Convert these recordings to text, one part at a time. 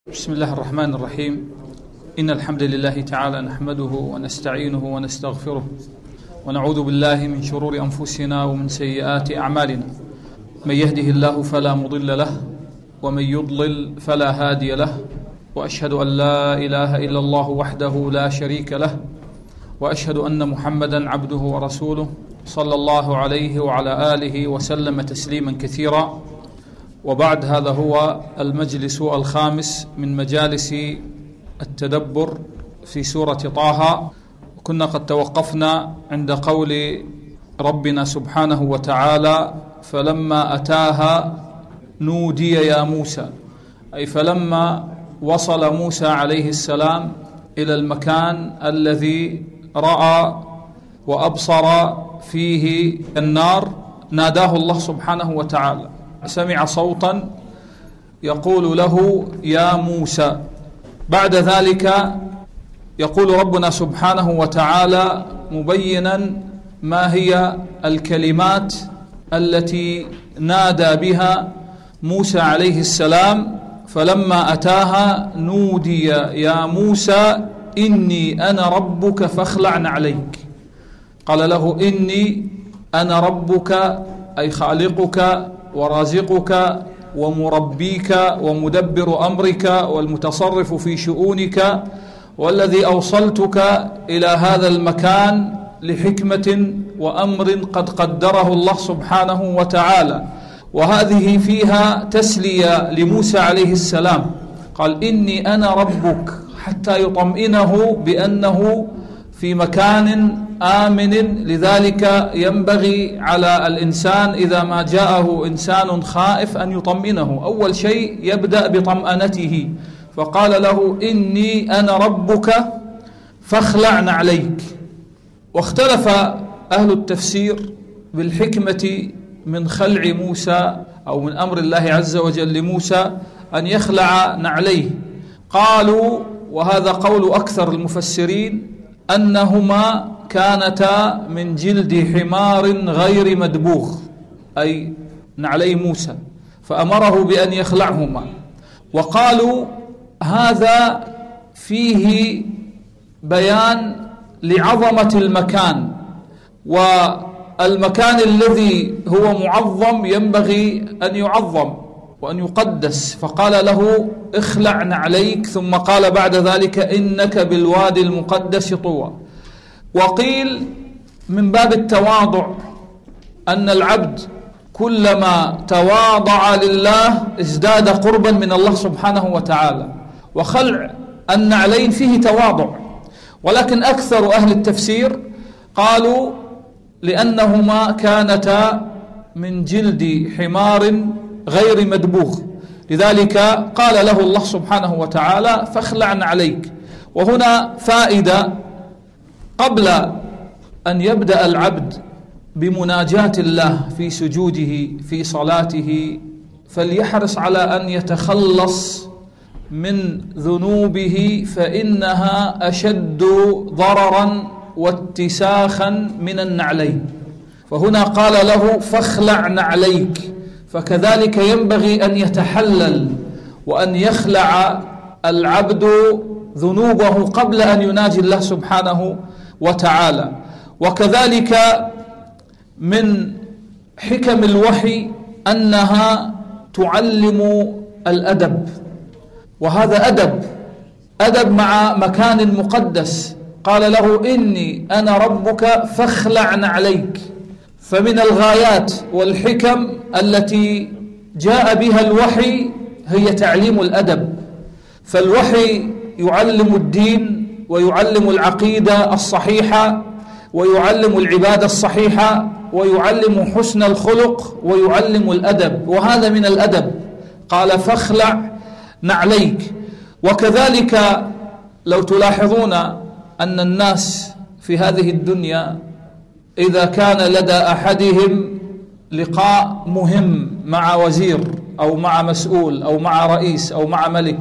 بسم الله الرحمن الرحيم. إن الحمد لله تعالى نحمده ونستعينه ونستغفره ونعوذ بالله من شرور أنفسنا ومن سيئات أعمالنا. من يهده الله فلا مضل له ومن يضلل فلا هادي له، وأشهد أن لا إله إلا الله وحده لا شريك له، وأشهد أن محمدا عبده ورسوله صلى الله عليه وعلى آله وسلم تسليما كثيرا. وبعد، هذا هو المجلس الخامس من مجالس التدبر في سورة طه. كنا قد توقفنا عند قول ربنا سبحانه وتعالى: فلما أتاها نودي يا موسى، أي فلما وصل موسى عليه السلام إلى المكان الذي رأى وأبصر فيه النار ناداه الله سبحانه وتعالى، سمع صوتا يقول له: يا موسى. بعد ذلك يقول ربنا سبحانه وتعالى مبينا ما هي الكلمات التي نادى بها موسى عليه السلام: فلما أتاها نودي يا موسى إني أنا ربك فاخلع نعليك. قال له: إني أنا ربك، أي خالقك ورازقك ومربيك ومدبر أمرك والمتصرف في شؤونك، والذي أوصلتك إلى هذا المكان لحكمة وأمر قد قدره الله سبحانه وتعالى. وهذه فيها تسلية لموسى عليه السلام. قال: إني أنا ربك، حتى يطمئنه بأنه في مكان آمن. لذلك ينبغي على الإنسان إذا ما جاءه إنسان خائف أن يطمئنه. أول شيء يبدأ بطمأنته، فقال له: إني أنا ربك فاخلع نعليك. واختلف أهل التفسير بالحكمة من خلع موسى، أو من أمر الله عز وجل لموسى أن يخلع نعليه. قالوا، وهذا قول أكثر المفسرين، أنهما كانتا من جلد حمار غير مدبوغ، أي نعلي موسى، فأمره بأن يخلعهما. وقالوا هذا فيه بيان لعظمة المكان، والمكان الذي هو معظم ينبغي أن يعظم وأن يقدس. فقال له: اخلع نعليك، ثم قال بعد ذلك: إنك بالوادي المقدس طوى. وقيل من باب التواضع، أن العبد كلما تواضع لله ازداد قربا من الله سبحانه وتعالى. وخلع النعلين فيه تواضع، ولكن أكثر أهل التفسير قالوا لأنهما كانتا من جلد حمار غير مدبوغ، لذلك قال له الله سبحانه وتعالى: فاخلع نعليك. وهنا فائدة: قبل أن يبدأ العبد بمناجاة الله في سجوده في صلاته، فليحرص على أن يتخلص من ذنوبه، فإنها أشد ضررا واتساخا من النعلين. فهنا قال له: فاخلع نعليك. فكذلك ينبغي أن يتحلل وأن يخلع العبد ذنوبه قبل أن يناجي الله سبحانه وتعالى. وكذلك من حكم الوحي أنها تعلم الأدب، وهذا أدب مع مكان مقدس. قال له: إني أنا ربك فاخلع نعليك. فمن الغايات والحكم التي جاء بها الوحي هي تعليم الأدب. فالوحي يعلم الدين ويعلم العقيدة الصحيحة ويعلم العبادة الصحيحة ويعلم حسن الخلق ويعلم الأدب، وهذا من الأدب. قال: فاخلع نعليك. وكذلك لو تلاحظون أن الناس في هذه الدنيا إذا كان لدى أحدهم لقاء مهم مع وزير أو مع مسؤول أو مع رئيس أو مع ملك،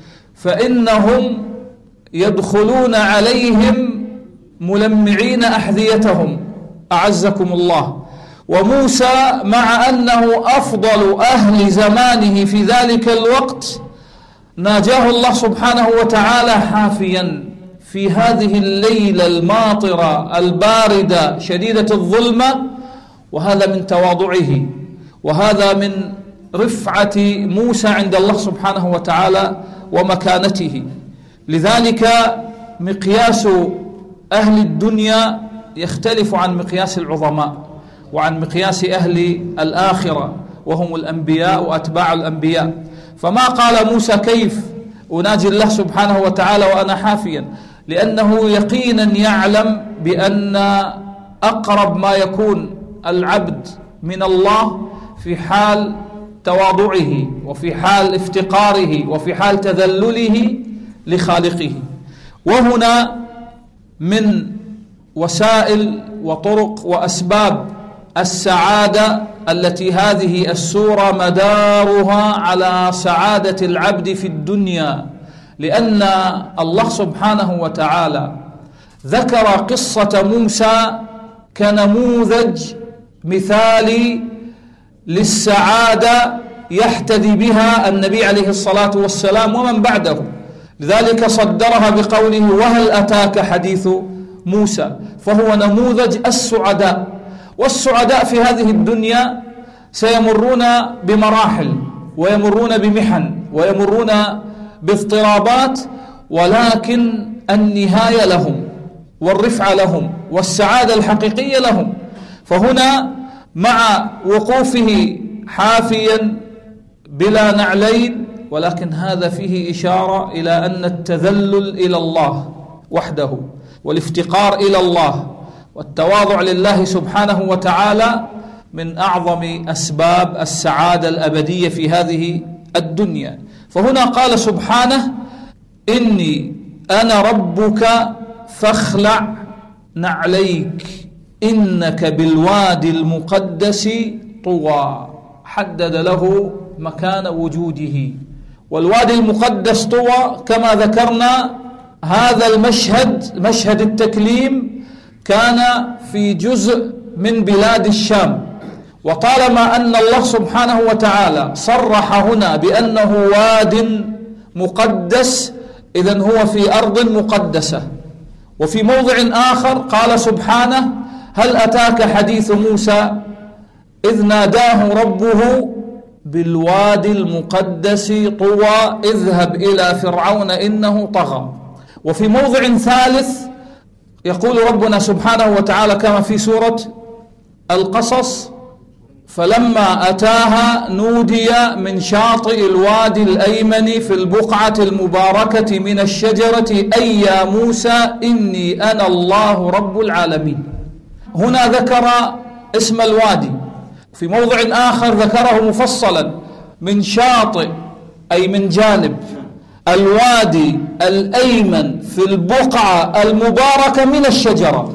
فإنهم يدخلون عليهم ملمعين أحذيتهم، أعزكم الله. وموسى مع أنه أفضل أهل زمانه في ذلك الوقت ناجاه الله سبحانه وتعالى حافيا في هذه الليلة الماطرة الباردة شديدة الظلمة، وهذا من تواضعه، وهذا من رفعة موسى عند الله سبحانه وتعالى ومكانته. لذلك مقياس أهل الدنيا يختلف عن مقياس العظماء وعن مقياس أهل الآخرة، وهم الأنبياء وأتباع الأنبياء. فما قال موسى كيف أناجي الله سبحانه وتعالى وأنا حافيا، لأنه يقينا يعلم بأن أقرب ما يكون العبد من الله في حال تواضعه وفي حال افتقاره وفي حال تذلله لخالقه. وهنا من وسائل وطرق وأسباب السعادة التي هذه السورة مدارها على سعادة العبد في الدنيا، لأن الله سبحانه وتعالى ذكر قصة موسى كنموذج مثالي للسعادة يحتذي بها النبي عليه الصلاة والسلام ومن بعده. لذلك صدرها بقوله: وهل أتاك حديث موسى؟ فهو نموذج السعداء. والسعداء في هذه الدنيا سيمرون بمراحل ويمرون بمحن ويمرون باضطرابات، ولكن النهاية لهم والرفعة لهم والسعادة الحقيقية لهم. فهنا مع وقوفه حافيا بلا نعلين، ولكن هذا فيه إشارة إلى أن التذلل إلى الله وحده والافتقار إلى الله والتواضع لله سبحانه وتعالى من أعظم أسباب السعادة الأبدية في هذه الدنيا. فهنا قال سبحانه: إني أنا ربك فاخلع نعليك إنك بالوادي المقدس طوى. حدد له مكان وجوده، والوادي المقدس طوى كما ذكرنا هذا المشهد مشهد التكليم كان في جزء من بلاد الشام. وطالما أن الله سبحانه وتعالى صرح هنا بأنه واد مقدس، إذن هو في أرض مقدسة. وفي موضع آخر قال سبحانه: هل أتاك حديث موسى إذ ناداه ربه بالوادي المقدس طوى اذهب إلى فرعون إنه طغى. وفي موضع ثالث يقول ربنا سبحانه وتعالى كما في سورة القصص: فلما أتاها نودي من شاطئ الوادي الأيمن في البقعة المباركة من الشجرة أي يا موسى إني أنا الله رب العالمين. هنا ذكر اسم الوادي، في موضع آخر ذكره مفصلا من شاطئ أي من جانب الوادي الأيمن في البقعة المباركة من الشجرة.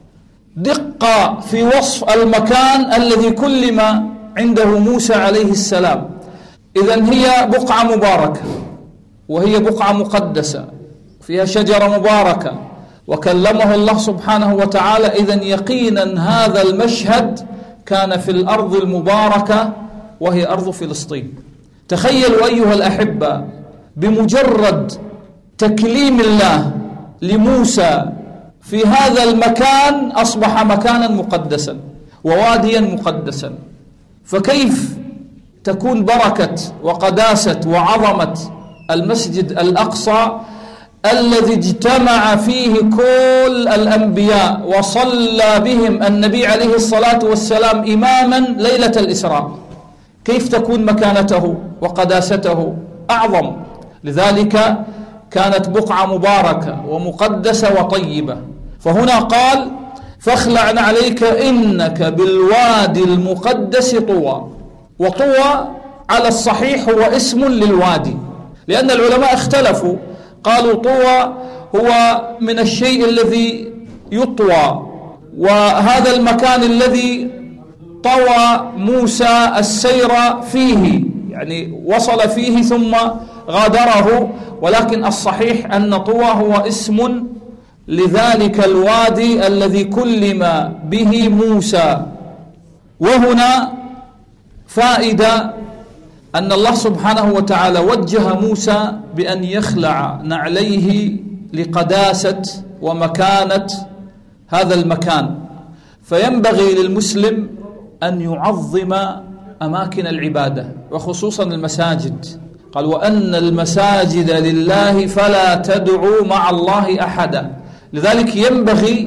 دقة في وصف المكان الذي كلم عنده موسى عليه السلام. إذن هي بقعة مباركة وهي بقعة مقدسة فيها شجرة مباركة وكلمه الله سبحانه وتعالى. إذن يقينا هذا المشهد كان في الأرض المباركة وهي أرض فلسطين. تخيلوا أيها الأحبة بمجرد تكليم الله لموسى في هذا المكان أصبح مكانا مقدسا وواديا مقدسا، فكيف تكون بركة وقداسة وعظمة المسجد الأقصى الذي اجتمع فيه كل الأنبياء وصلى بهم النبي عليه الصلاة والسلام إماما ليلة الإسراء؟ كيف تكون مكانته وقداسته أعظم؟ لذلك كانت بقعة مباركة ومقدسة وطيبة. فهنا قال: فاخلع عليك إنك بالوادي المقدس طوى. وطوى على الصحيح هو اسم للوادي، لأن العلماء اختلفوا، قالوا طوى هو من الشيء الذي يطوى، وهذا المكان الذي طوى موسى السير فيه، يعني وصل فيه ثم غادره. ولكن الصحيح أن طوى هو اسم لذلك الوادي الذي كلم به موسى. وهنا فائدة أن الله سبحانه وتعالى وجه موسى بأن يخلع نعليه لقداسة ومكانة هذا المكان، فينبغي للمسلم أن يعظم أماكن العبادة وخصوصا المساجد. قال وأن المساجد لله فلا تدعوا مع الله أحدا، لذلك ينبغي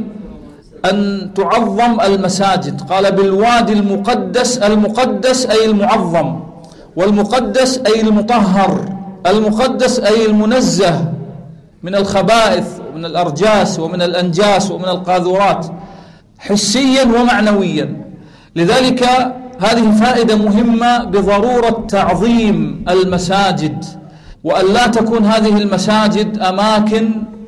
أن تعظم المساجد. قال بالوادي المقدس، المقدس أي المعظم، والمقدس أي المطهر، المقدس أي المنزه من الخبائث ومن الأرجاس ومن الأنجاس ومن القاذورات حسيا ومعنويا. لذلك هذه فائدة مهمة بضرورة تعظيم المساجد، وأن لا تكون هذه المساجد أماكن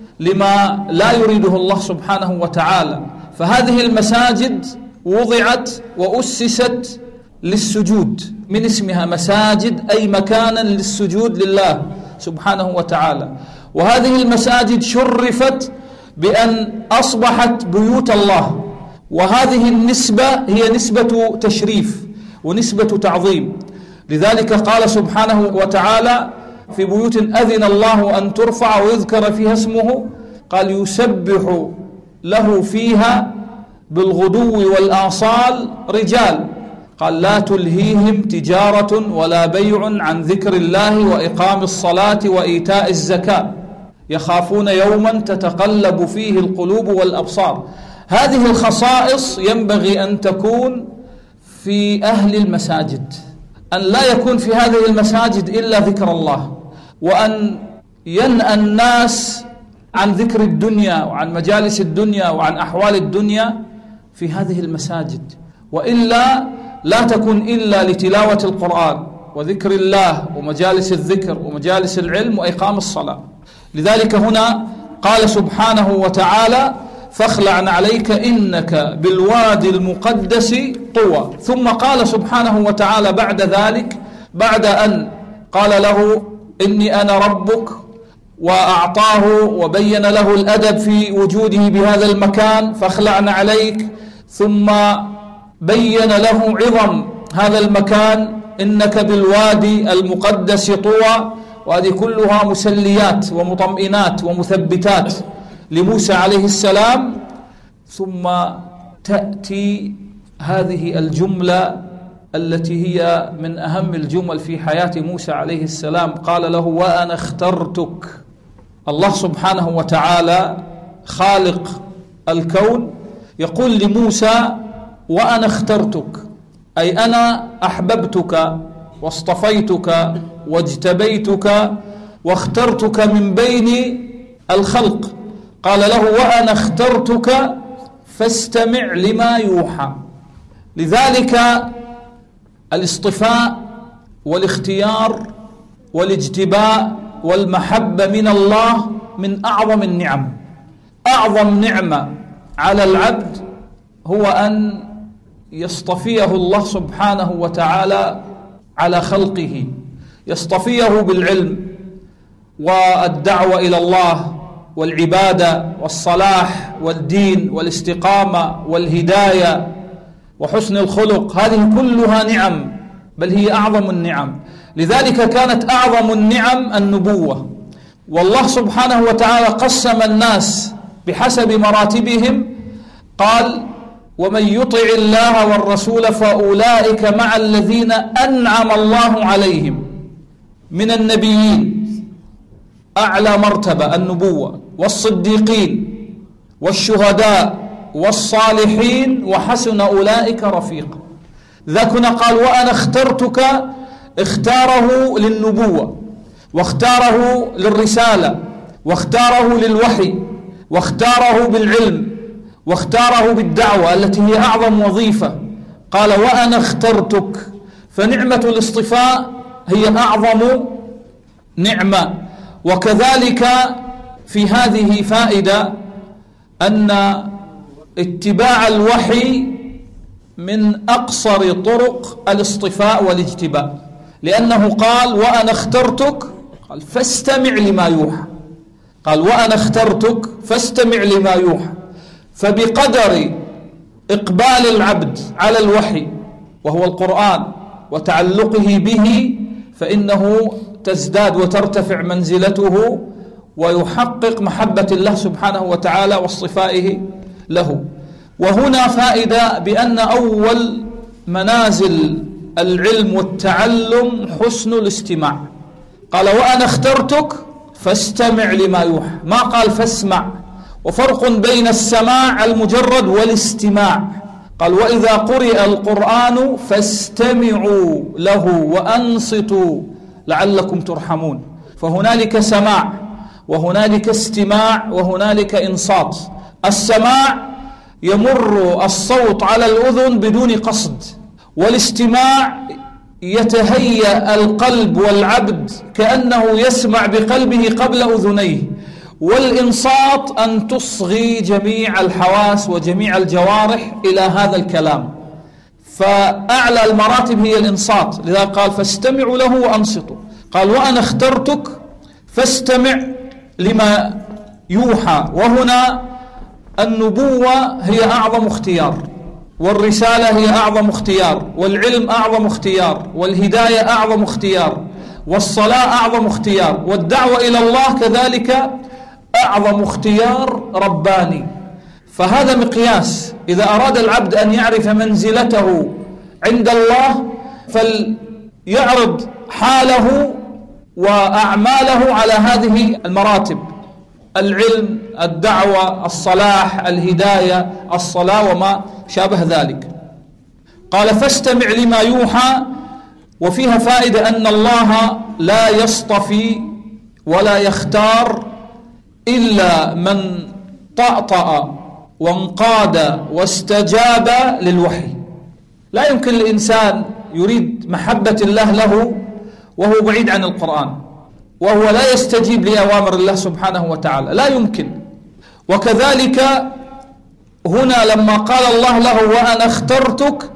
لما لا يريده الله سبحانه وتعالى. فهذه المساجد وضعت وأسست للسجود، من اسمها مساجد أي مكانا للسجود لله سبحانه وتعالى. وهذه المساجد شرفت بأن أصبحت بيوت الله، وهذه النسبة هي نسبة تشريف ونسبة تعظيم. لذلك قال سبحانه وتعالى في بيوت أذن الله أن ترفع ويذكر فيها اسمه، قال يسبح له فيها بالغدو والآصال رجال، قال لا تلهيهم تجارة ولا بيع عن ذكر الله وإقام الصلاة وإيتاء الزكاة يخافون يوما تتقلب فيه القلوب والأبصار. هذه الخصائص ينبغي أن تكون في أهل المساجد، أن لا يكون في هذه المساجد إلا ذكر الله، وأن ينأى الناس عن ذكر الدنيا وعن مجالس الدنيا وعن أحوال الدنيا في هذه المساجد، وإلا لا تكون إلا لتلاوة القرآن وذكر الله ومجالس الذكر ومجالس العلم وإقام الصلاة. لذلك هنا قال سبحانه وتعالى فاخلع عليك إنك بالوادي المقدس طوى. ثم قال سبحانه وتعالى بعد ذلك، بعد أن قال له إني أنا ربك وأعطاه وبين له الأدب في وجوده بهذا المكان، فاخلعنا عليك، ثم بين له عظم هذا المكان، إنك بالوادي المقدس طوى. وهذه كلها مسليات ومطمئنات ومثبتات لموسى عليه السلام. ثم تأتي هذه الجملة التي هي من أهم الجمل في حياة موسى عليه السلام، قال له وأنا اخترتك. الله سبحانه وتعالى خالق الكون يقول لموسى وأنا اخترتك، أي أنا أحببتك واصطفيتك واجتبيتك واخترتك من بين الخلق. قال له وأنا اخترتك فاستمع لما يوحى. لذلك الاصطفاء والاختيار والاجتباء والمحبة من الله من أعظم النعم. أعظم نعمة على العبد هو أن يصطفيه الله سبحانه وتعالى على خلقه، يصطفيه بالعلم والدعوة إلى الله والعبادة والصلاح والدين والاستقامة والهداية وحسن الخلق. هذه كلها نعم، بل هي أعظم النعم. لذلك كانت أعظم النعم النبوة. والله سبحانه وتعالى قسم الناس بحسب مراتبهم، قال ومن يطع الله والرسول فأولئك مع الذين أنعم الله عليهم من النبيين، أعلى مرتبة النبوة، والصديقين والشهداء والصالحين وحسن أولئك رفيقا. ذاكنا قال وأنا اخترتك، اختاره للنبوة واختاره للرسالة واختاره للوحي واختاره بالعلم واختاره بالدعوة التي هي أعظم وظيفة. قال وأنا اخترتك، فنعمة الاصطفاء هي أعظم نعمة. وكذلك في هذه فائدة أن اتباع الوحي من أقصر طرق الاصطفاء والاجتباء، لأنه قال وأنا اخترتك، قال فاستمع لما يوحى، قال وأنا اخترتك فاستمع لما يوحى. فبقدر إقبال العبد على الوحي وهو القرآن وتعلقه به، فإنه تزداد وترتفع منزلته ويحقق محبة الله سبحانه وتعالى واصطفائه له. وهنا فائدة بأن أول منازل العلم والتعلم حسن الاستماع. قال وأنا اخترتك فاستمع لما يوحى، ما قال فاسمع. وفرق بين السماع المجرد والاستماع. قال وإذا قرئ القرآن فاستمعوا له وأنصتوا لعلكم ترحمون. فهنالك سماع وهنالك استماع وهنالك إنصات. السماع يمر الصوت على الأذن بدون قصد، والاستماع يتهيأ القلب والعبد كأنه يسمع بقلبه قبل أذنيه، والإنصات أن تصغي جميع الحواس وجميع الجوارح إلى هذا الكلام. فأعلى المراتب هي الإنصات، لذا قال فاستمعوا له وأنصتوا. قال وأنا اخترتك فاستمع لما يوحى. وهنا النبوة هي أعظم اختيار، والرسالة هي أعظم اختيار، والعلم أعظم اختيار، والهداية أعظم اختيار، والصلاة أعظم اختيار، والدعوة إلى الله كذلك أعظم اختيار رباني. فهذا مقياس. إذا أراد العبد أن يعرف منزلته عند الله فليعرض حاله وأعماله على هذه المراتب: العلم، الدعوة، الصلاح، الهداية، الصلاة وما شابه ذلك. قال فاستمع لما يوحى. وفيها فائدة أن الله لا يصطفي ولا يختار إلا من طأطأ وانقاد واستجاب للوحي. لا يمكن الإنسان يريد محبة الله له وهو بعيد عن القرآن، وهو لا يستجيب لأوامر الله سبحانه وتعالى، لا يمكن. وكذلك هنا لما قال الله له وأنا اخترتك،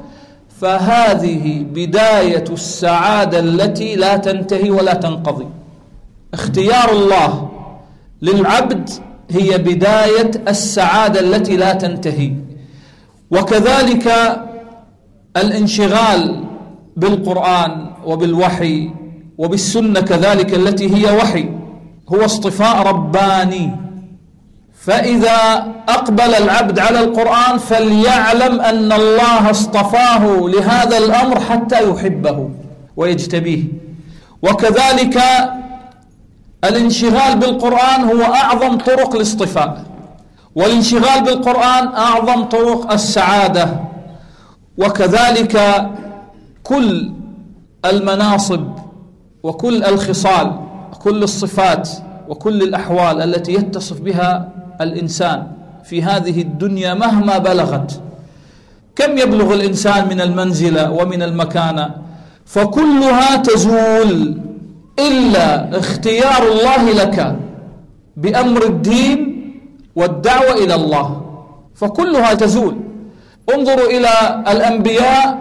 فهذه بداية السعادة التي لا تنتهي ولا تنقضي. اختيار الله للعبد هي بداية السعادة التي لا تنتهي. وكذلك الانشغال بالقرآن وبالوحي وبالسنة كذلك التي هي وحي هو اصطفاء رباني. فإذا أقبل العبد على القرآن فليعلم أن الله اصطفاه لهذا الأمر حتى يحبه ويجتبيه. وكذلك الانشغال بالقرآن هو أعظم طرق الاصطفاء، والانشغال بالقرآن أعظم طرق السعادة. وكذلك كل المناصب وكل الخصال وكل الصفات وكل الأحوال التي يتصف بها الإنسان في هذه الدنيا مهما بلغت، كم يبلغ الإنسان من المنزلة ومن المكانة، فكلها تزول إلا اختيار الله لك بأمر الدين والدعوة إلى الله، فكلها تزول. انظروا إلى الأنبياء،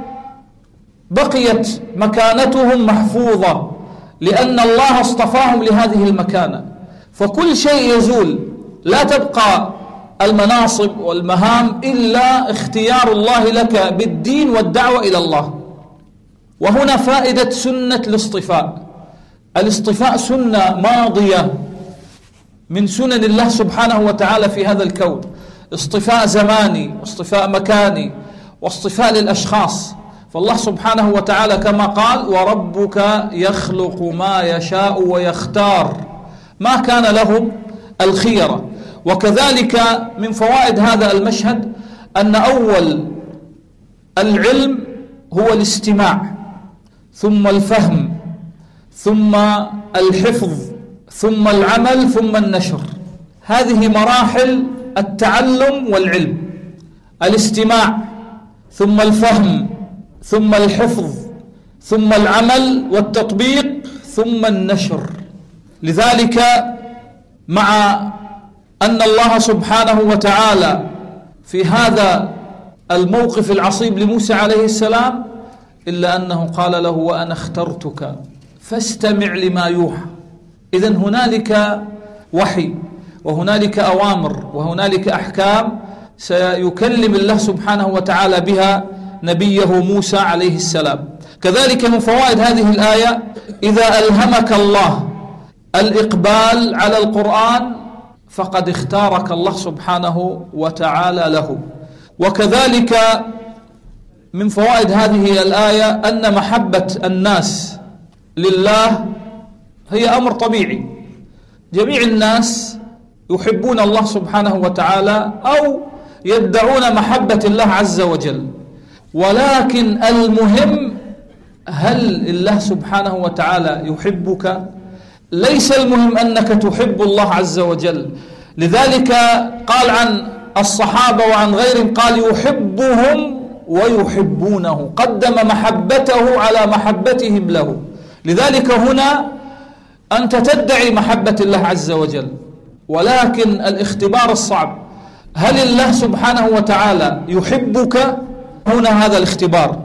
بقيت مكانتهم محفوظة لأن الله اصطفاهم لهذه المكانة، فكل شيء يزول، لا تبقى المناصب والمهام إلا اختيار الله لك بالدين والدعوة إلى الله. وهنا فائدة سنة الاصطفاء. الاصطفاء سنة ماضية من سنن الله سبحانه وتعالى في هذا الكون، اصطفاء زماني واصطفاء مكاني واصطفاء للأشخاص. فالله سبحانه وتعالى كما قال وربك يخلق ما يشاء ويختار، ما كان لهم الخيرة. وكذلك من فوائد هذا المشهد أن أول العلم هو الاستماع، ثم الفهم، ثم الحفظ، ثم العمل، ثم النشر. هذه مراحل التعلم والعلم: الاستماع، ثم الفهم، ثم الحفظ، ثم العمل والتطبيق، ثم النشر. لذلك مع أن الله سبحانه وتعالى في هذا الموقف العصيب لموسى عليه السلام، إلا أنه قال له وأنا اخترتك فاستمع لما يوحى. إذن هنالك وحي وهنالك أوامر وهنالك أحكام سيكلم الله سبحانه وتعالى بها نبيه موسى عليه السلام. كذلك من فوائد هذه الآية إذا ألهمك الله الإقبال على القرآن فقد اختارك الله سبحانه وتعالى له. وكذلك من فوائد هذه الآية أن محبة الناس لله هي أمر طبيعي. جميع الناس يحبون الله سبحانه وتعالى أو يدعون محبة الله عز وجل، ولكن المهم هل الله سبحانه وتعالى يحبك؟ ليس المهم أنك تحب الله عز وجل. لذلك قال عن الصحابة وعن غيرهم قال يحبهم ويحبونه، قدم محبته على محبتهم له. لذلك هنا أنت تدعي محبة الله عز وجل، ولكن الاختبار الصعب هل الله سبحانه وتعالى يحبك؟ هنا هذا الاختبار.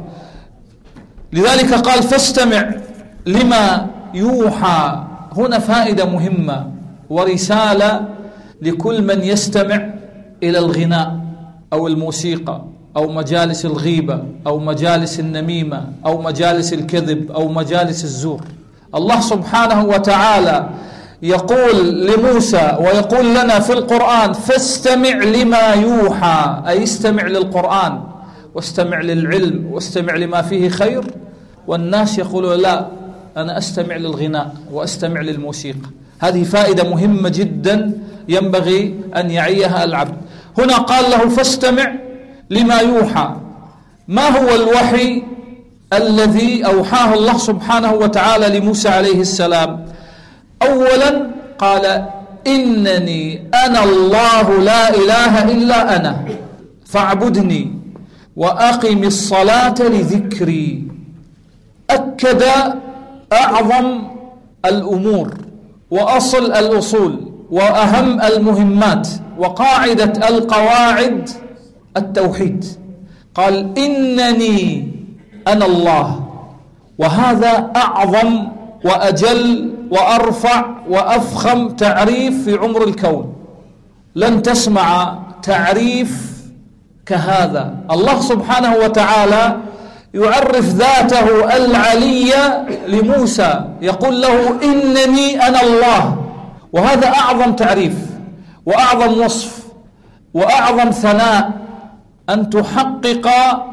لذلك قال فاستمع لما يوحى. هنا فائدة مهمة ورسالة لكل من يستمع إلى الغناء أو الموسيقى أو مجالس الغيبة أو مجالس النميمة أو مجالس الكذب أو مجالس الزور. الله سبحانه وتعالى يقول لموسى ويقول لنا في القرآن فاستمع لما يوحى، أي استمع للقرآن واستمع للعلم واستمع لما فيه خير. والناس يقولون لا، أنا أستمع للغناء وأستمع للموسيقى. هذه فائدة مهمة جدا ينبغي أن يعيها العبد. هنا قال له فاستمع لما يوحى. ما هو الوحي الذي أوحاه الله سبحانه وتعالى لموسى عليه السلام؟ أولا قال إنني أنا الله لا إله إلا أنا فاعبدني وأقم الصلاة لذكري. أكد أعظم الأمور وأصل الأصول وأهم المهمات وقاعدة القواعد التوحيد. قال إنني أنا الله، وهذا أعظم وأجل وأرفع وأفخم تعريف في عمر الكون. لن تسمع تعريف كهذا. الله سبحانه وتعالى يعرف ذاته العلية لموسى، يقول له إنني أنا الله، وهذا أعظم تعريف وأعظم وصف وأعظم ثناء، أن تحقق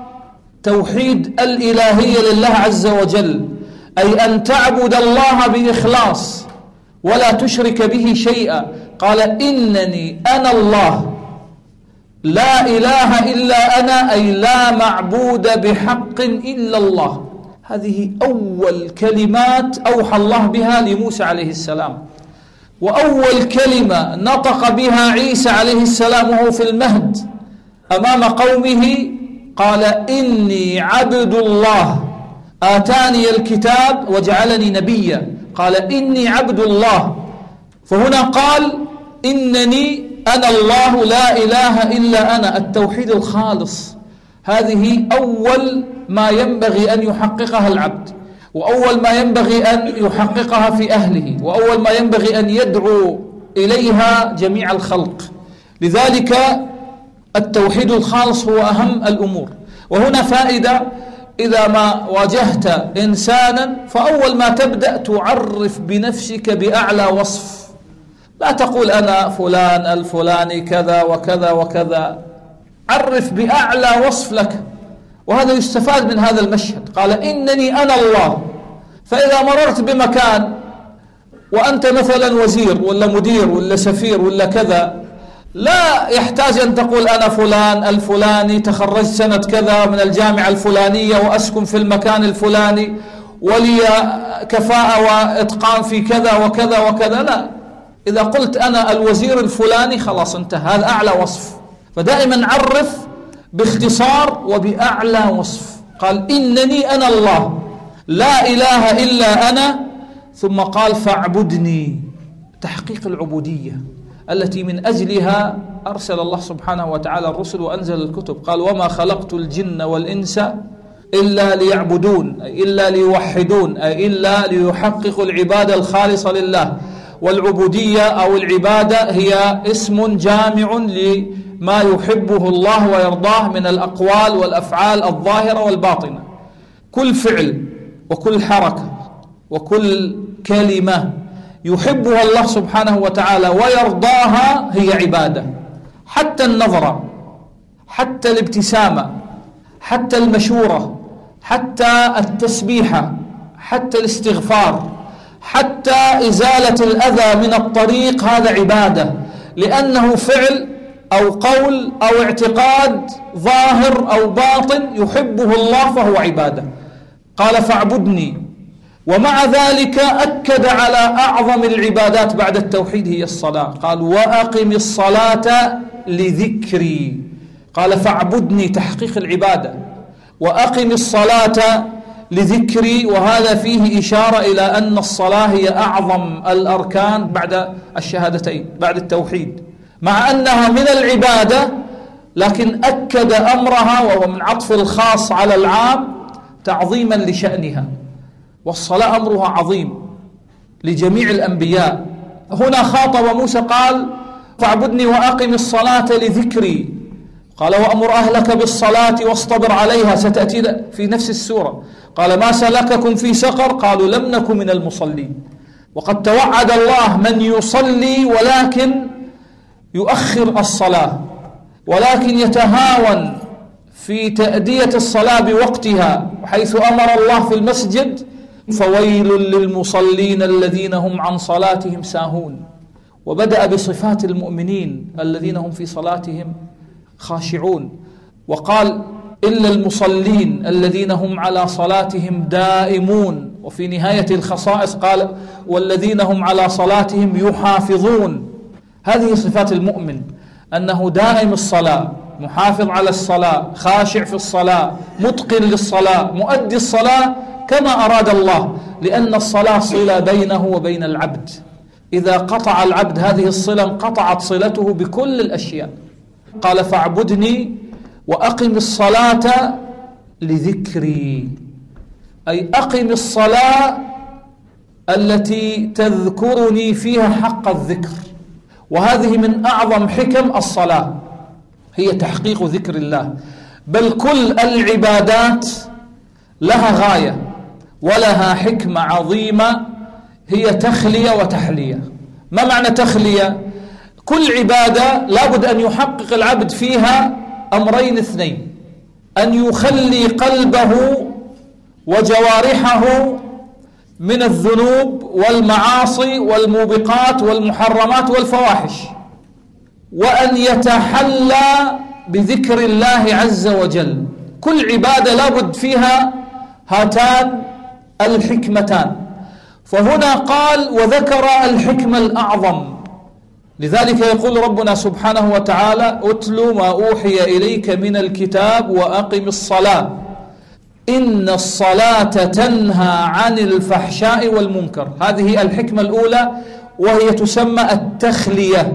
توحيد الإلهية لله عز وجل، أي أن تعبد الله بإخلاص ولا تشرك به شيئا. قال إنني أنا الله لا إله إلا أنا، أي لا معبود بحق إلا الله. هذه أول كلمات أوحى الله بها لموسى عليه السلام، وأول كلمة نطق بها عيسى عليه السلام وهو في المهد أمام قومه قال إني عبد الله آتاني الكتاب وجعلني نبيا. قال إني عبد الله. فهنا قال إنني أنا الله لا إله إلا أنا، التوحيد الخالص. هذه أول ما ينبغي أن يحققها العبد، وأول ما ينبغي أن يحققها في أهله، وأول ما ينبغي أن يدعو إليها جميع الخلق. لذلك التوحيد الخالص هو أهم الأمور. وهنا فائدة: إذا ما واجهت إنسانا فأول ما تبدأ تعرف بنفسك بأعلى وصف. لا تقول أنا فلان الفلاني كذا وكذا وكذا، عرف بأعلى وصف لك. وهذا يستفاد من هذا المشهد. قال إنني أنا الله. فإذا مررت بمكان وأنت مثلا وزير ولا مدير ولا سفير ولا كذا، لا يحتاج أن تقول أنا فلان الفلاني تخرجت سنة كذا من الجامعة الفلانية وأسكن في المكان الفلاني ولي كفاءة وإتقان في كذا وكذا وكذا. لا، إذا قلت أنا الوزير الفلاني خلاص انتهى، هذا أعلى وصف. فدائما عرف باختصار وبأعلى وصف. قال إنني أنا الله لا إله إلا أنا، ثم قال فاعبدني، تحقيق العبودية التي من أجلها أرسل الله سبحانه وتعالى الرسل وأنزل الكتب. قال وما خلقت الجن والإنس إلا ليعبدون، أي إلا ليوحدون، أي إلا ليحققوا العبادة الخالصة لله. والعبودية أو العبادة هي اسم جامع لما يحبه الله ويرضاه من الأقوال والأفعال الظاهرة والباطنة. كل فعل وكل حركة وكل كلمة يحبها الله سبحانه وتعالى ويرضاها هي عبادة. حتى النظرة، حتى الابتسامة، حتى المشورة، حتى التسبيحة، حتى الاستغفار، حتى إزالة الأذى من الطريق، هذا عبادة، لأنه فعل أو قول أو اعتقاد ظاهر أو باطن يحبه الله فهو عبادة. قال فاعبدني. ومع ذلك أكد على أعظم العبادات بعد التوحيد هي الصلاة، قال وأقم الصلاة لذكري. قال فاعبدني تحقيق العبادة، وأقم الصلاة لذكري، وهذا فيه إشارة إلى أن الصلاة هي أعظم الأركان بعد الشهادتين، بعد التوحيد، مع أنها من العبادة، لكن أكد أمرها وهو من عطف الخاص على العام تعظيما لشأنها. والصلاة أمرها عظيم لجميع الأنبياء. هنا خاطب موسى قال فاعبدني وأقم الصلاة لذكري. قال وأمر أهلك بالصلاة واصطبر عليها، ستأتي في نفس السورة. قال ما سلككم في سقر؟ قالوا لم نكن من المصلين. وقد توعد الله من يصلي ولكن يؤخر الصلاة، ولكن يتهاون في تأدية الصلاة بوقتها، حيث أمر الله في المسجد فويل للمصلين الذين هم عن صلاتهم ساهون. وبدأ بصفات المؤمنين الذين هم في صلاتهم خاشعون، وقال إلا المصلين الذين هم على صلاتهم دائمون. وفي نهاية الخصائص قال والذين هم على صلاتهم يحافظون. هذه صفات المؤمن، أنه دائم الصلاة، محافظ على الصلاة، خاشع في الصلاة، متقن للصلاة، مؤدي الصلاة كما أراد الله، لأن الصلاة صلة بينه وبين العبد. إذا قطع العبد هذه الصلة انقطعت صلته بكل الأشياء. قال فاعبدني وأقم الصلاة لذكري، أي أقم الصلاة التي تذكرني فيها حق الذكر. وهذه من أعظم حكم الصلاة، هي تحقيق ذكر الله. بل كل العبادات لها غاية ولها حكمة عظيمة، هي تخلية وتحلية. ما معنى تخلية؟ كل عبادة لابد أن يحقق العبد فيها أمرين اثنين: أن يخلي قلبه وجوارحه من الذنوب والمعاصي والموبقات والمحرمات والفواحش، وأن يتحلى بذكر الله عز وجل. كل عبادة لابد فيها هاتان الحكمتان. فهنا قال وذكر الحكمة الأعظم. لذلك يقول ربنا سبحانه وتعالى أتل ما أوحي إليك من الكتاب وأقم الصلاة إن الصلاة تنهى عن الفحشاء والمنكر. هذه الحكمة الأولى، وهي تسمى التخلية.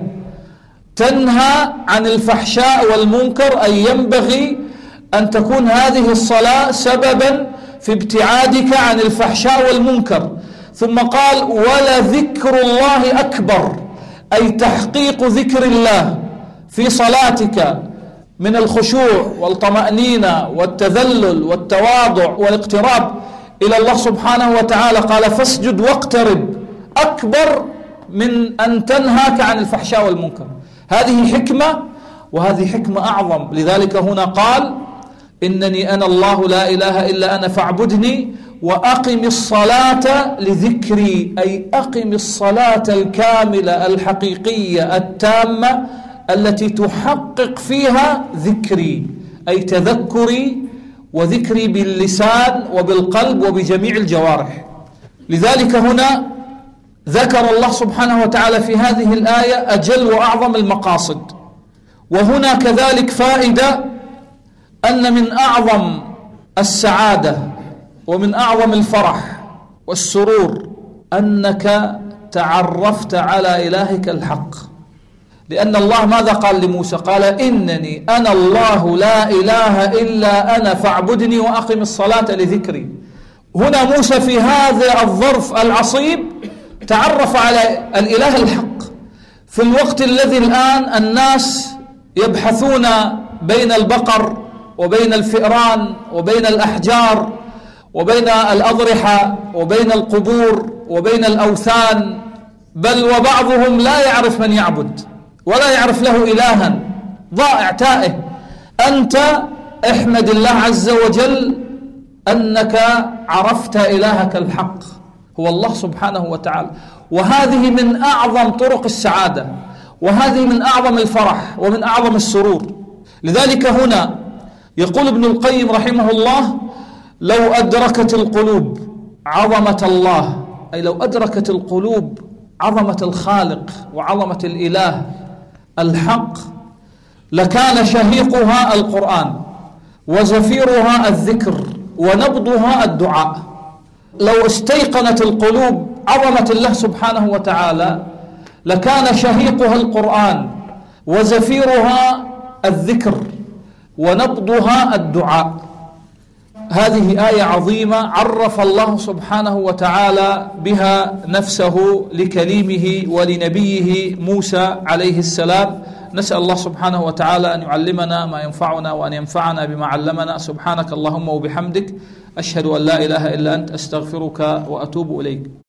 تنهى عن الفحشاء والمنكر، أي ينبغي أن تكون هذه الصلاة سببا في ابتعادك عن الفحشاء والمنكر. ثم قال ولذكر الله أكبر، أي تحقيق ذكر الله في صلاتك من الخشوع والطمأنينة والتذلل والتواضع والاقتراب إلى الله سبحانه وتعالى. قال فاسجد واقترب، أكبر من أن تنهاك عن الفحشاء والمنكر. هذه حكمة، وهذه حكمة أعظم. لذلك هنا قال إنني أنا الله لا إله إلا أنا فاعبدني وأقم الصلاة لذكري، أي أقم الصلاة الكاملة الحقيقية التامة التي تحقق فيها ذكري، أي تذكري وذكري باللسان وبالقلب وبجميع الجوارح. لذلك هنا ذكر الله سبحانه وتعالى في هذه الآية أجل وأعظم المقاصد. وهنا كذلك فائدة أن من أعظم السعادة ومن أعظم الفرح والسرور أنك تعرفت على إلهك الحق. لأن الله ماذا قال لموسى؟ قال إنني أنا الله لا إله إلا أنا فاعبدني وأقم الصلاة لذكري. هنا موسى في هذا الظرف العصيب تعرف على الإله الحق، في الوقت الذي الآن الناس يبحثون بين البقر وبين الفئران وبين الأحجار وبين الأضرحة وبين القبور وبين الأوثان، بل وبعضهم لا يعرف من يعبد ولا يعرف له إلها، ضائع تائه. أنت احمد الله عز وجل أنك عرفت إلهك الحق هو الله سبحانه وتعالى، وهذه من أعظم طرق السعادة، وهذه من أعظم الفرح ومن أعظم السرور. لذلك هنا يقول ابن القيم رحمه الله: لو أدركت القلوب عظمة الله، أي لو أدركت القلوب عظمة الخالق وعظمة الإله الحق، لكان شهيقها القرآن وزفيرها الذكر ونبضها الدعاء. لو استيقنت القلوب عظمة الله سبحانه وتعالى لكان شهيقها القرآن وزفيرها الذكر ونبضها الدعاء. هذه آية عظيمة عرف الله سبحانه وتعالى بها نفسه لكليمه ولنبيه موسى عليه السلام. نسأل الله سبحانه وتعالى أن يعلمنا ما ينفعنا وأن ينفعنا بما علمنا. سبحانك اللهم وبحمدك، أشهد أن لا إله إلا أنت، أستغفرك وأتوب إليك.